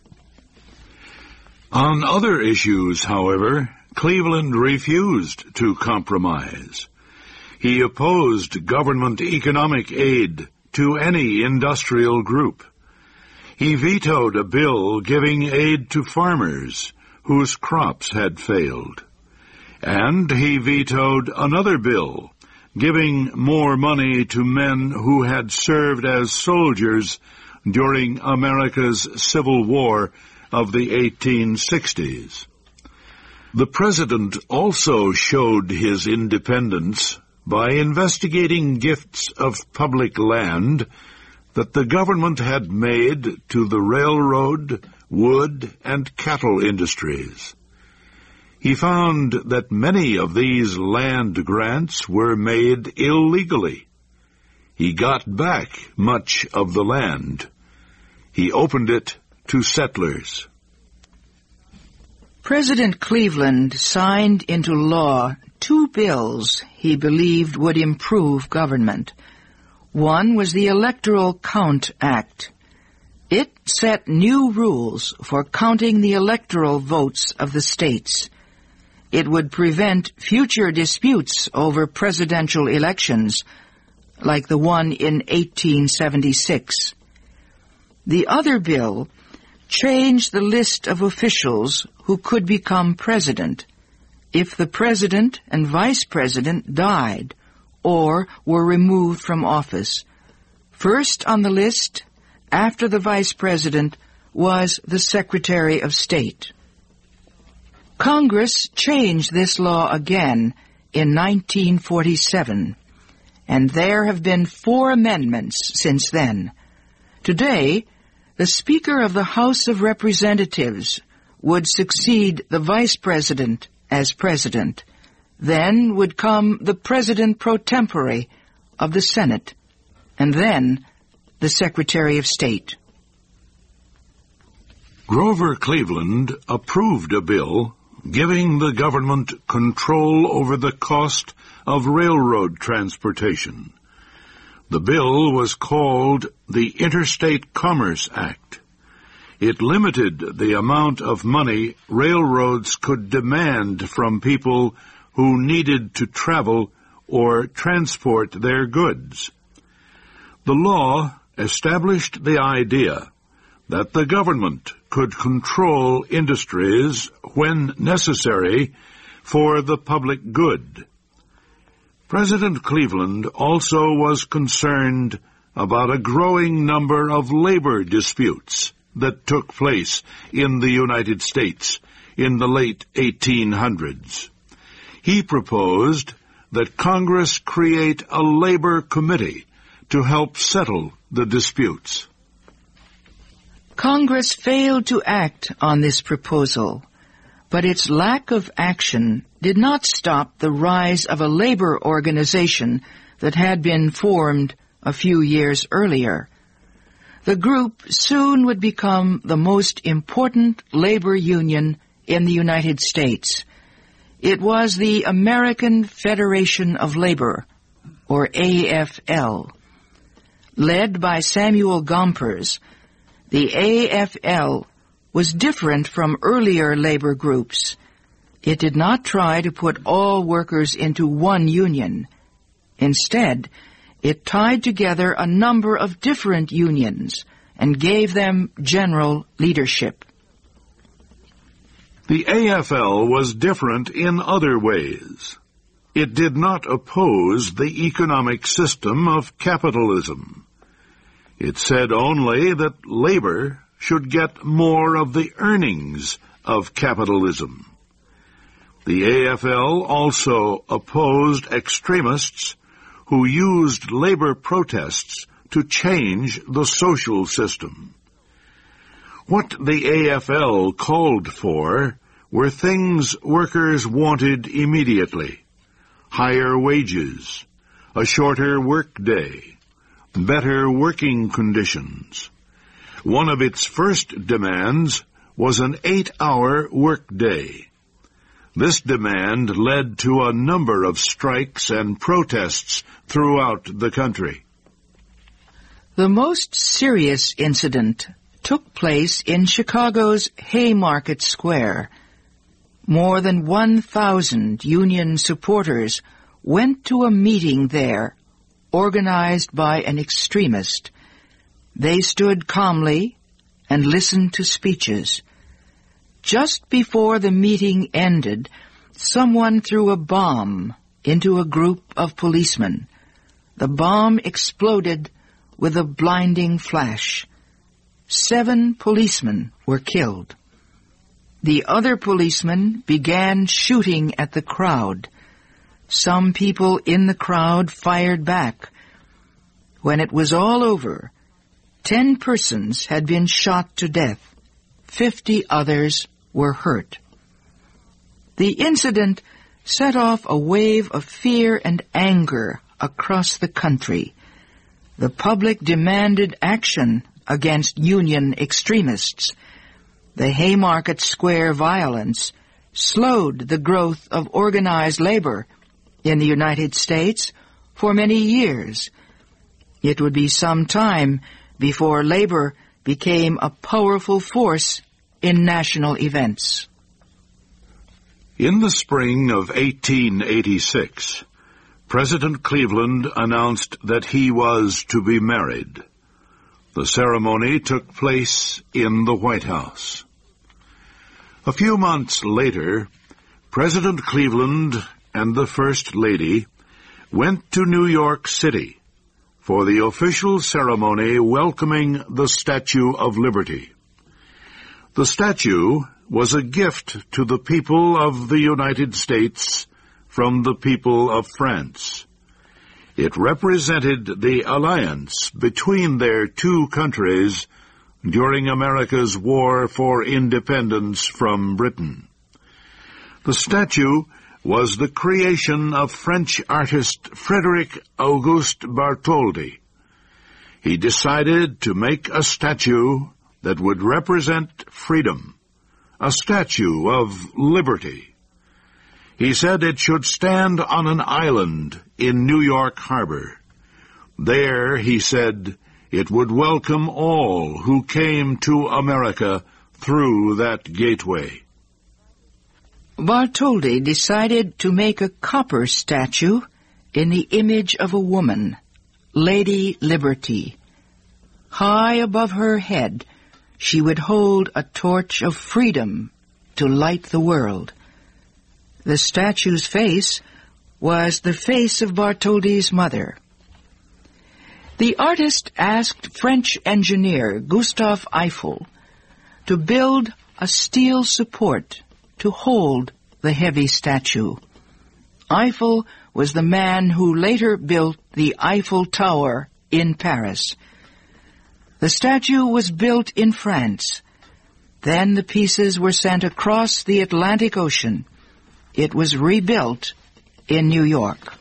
On other issues, however, Cleveland refused to compromise. He opposed government economic aid to any industrial group. He vetoed a bill giving aid to farmers whose crops had failed. And he vetoed another bill giving more money to men who had served as soldiers during America's Civil War of the eighteen sixties. The president also showed his independence by investigating gifts of public land that the government had made to the railroad, wood, and cattle industries. He found that many of these land grants were made illegally. He got back much of the land. He opened it to settlers. President Cleveland signed into law two bills he believed would improve government. One was the Electoral Count Act. It set new rules for counting the electoral votes of the states. It would prevent future disputes over presidential elections, like the one in eighteen seventy-six. The other bill changed the list of officials who could become president if the president and vice president died or were removed from office. First on the list, after the vice president, was the Secretary of State. Congress changed this law again in nineteen forty-seven, and there have been four amendments since then. Today, the Speaker of the House of Representatives would succeed the Vice President as President. Then would come the President pro tempore of the Senate, and then the Secretary of State. Grover Cleveland approved a bill giving the government control over the cost of railroad transportation. The bill was called the Interstate Commerce Act. It limited the amount of money railroads could demand from people who needed to travel or transport their goods. The law established the idea that the government could control industries when necessary for the public good. President Cleveland also was concerned about a growing number of labor disputes that took place in the United States in the late eighteen hundreds. He proposed that Congress create a labor committee to help settle the disputes. Congress failed to act on this proposal, but its lack of action did not stop the rise of a labor organization that had been formed a few years earlier. The group soon would become the most important labor union in the United States. It was the American Federation of Labor, or A F L. Led by Samuel Gompers, the A F L was different from earlier labor groups. It did not try to put all workers into one union. Instead, it tied together a number of different unions and gave them general leadership. The A F L was different in other ways. It did not oppose the economic system of capitalism. It said only that labor should get more of the earnings of capitalism. The A F L also opposed extremists who used labor protests to change the social system. What the A F L called for were things workers wanted immediately: higher wages, a shorter workday, better working conditions. One of its first demands was an eight-hour workday. This demand led to a number of strikes and protests throughout the country. The most serious incident took place in Chicago's Haymarket Square. More than one thousand Union supporters went to a meeting there, organized by an extremist. They stood calmly and listened to speeches. Just before the meeting ended, someone threw a bomb into a group of policemen. The bomb exploded with a blinding flash. Seven policemen were killed. The other policemen began shooting at the crowd. Some people in the crowd fired back. When it was all over, ten persons had been shot to death. Fifty others were hurt. The incident set off a wave of fear and anger across the country. The public demanded action against Union extremists. The Haymarket Square violence slowed the growth of organized labor in the United States for many years. It would be some time before labor became a powerful force in national events. In the spring of eighteen eighty-six, President Cleveland announced that he was to be married. The ceremony took place in the White House. A few months later, President Cleveland and the First Lady went to New York City for the official ceremony welcoming the Statue of Liberty. The statue was a gift to the people of the United States from the people of France. It represented the alliance between their two countries during America's war for independence from Britain. The statue was the creation of French artist Frédéric Auguste Bartholdi. He decided to make a statue that would represent freedom, a statue of liberty. He said it should stand on an island in New York Harbor. There, he said, it would welcome all who came to America through that gateway. Bartholdi decided to make a copper statue in the image of a woman, Lady Liberty. High above her head, she would hold a torch of freedom to light the world. The statue's face was the face of Bartholdi's mother. The artist asked French engineer Gustave Eiffel to build a steel support to hold the heavy statue. Eiffel was the man who later built the Eiffel Tower in Paris. The statue was built in France. Then the pieces were sent across the Atlantic Ocean. It was rebuilt in New York.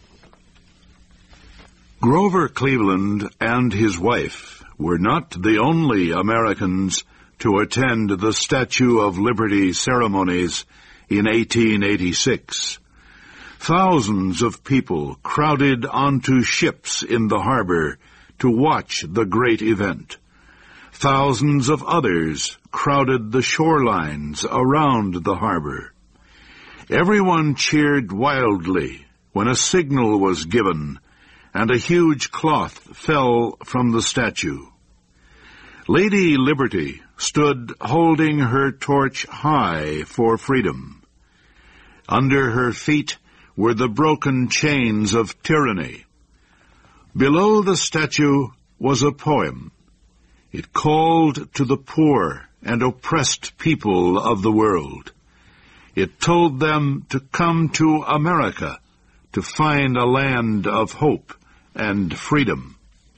Grover Cleveland and his wife were not the only Americans to attend the Statue of Liberty ceremonies in eighteen eighty-six. Thousands of people crowded onto ships in the harbor to watch the great event. Thousands of others crowded the shorelines around the harbor. Everyone cheered wildly when a signal was given and a huge cloth fell from the statue. Lady Liberty stood holding her torch high for freedom. Under her feet were the broken chains of tyranny. Below the statue was a poem. It called to the poor and oppressed people of the world. It told them to come to America to find a land of hope and freedom.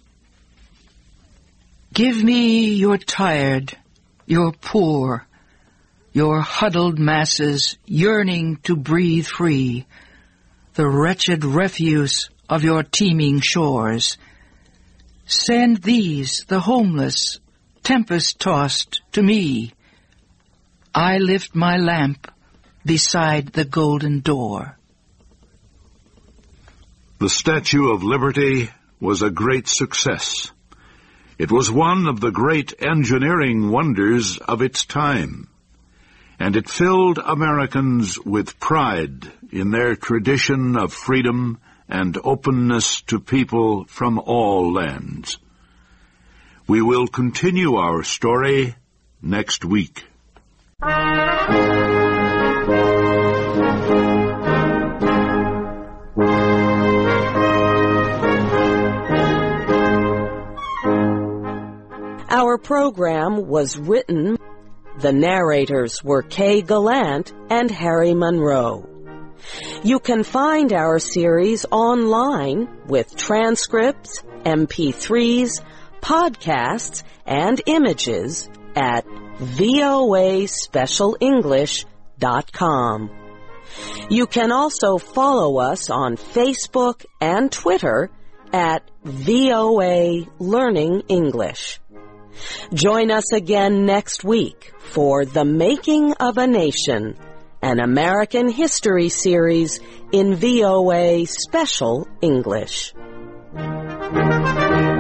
Give me your tired, your poor, your huddled masses yearning to breathe free, the wretched refuse of your teeming shores. Send these, the homeless, tempest-tossed, to me. I lift my lamp beside the golden door. The Statue of Liberty was a great success. It was one of the great engineering wonders of its time, and it filled Americans with pride in their tradition of freedom and openness to people from all lands. We will continue our story next week. Our program was written. The narrators were Kay Gallant and Harry Monroe. You can find our series online with transcripts, M P threes, podcasts, and images at V O A special english dot com. You can also follow us on Facebook and Twitter at V O A Learning English. Join us again next week for The Making of a Nation, an American history series in V O A Special English.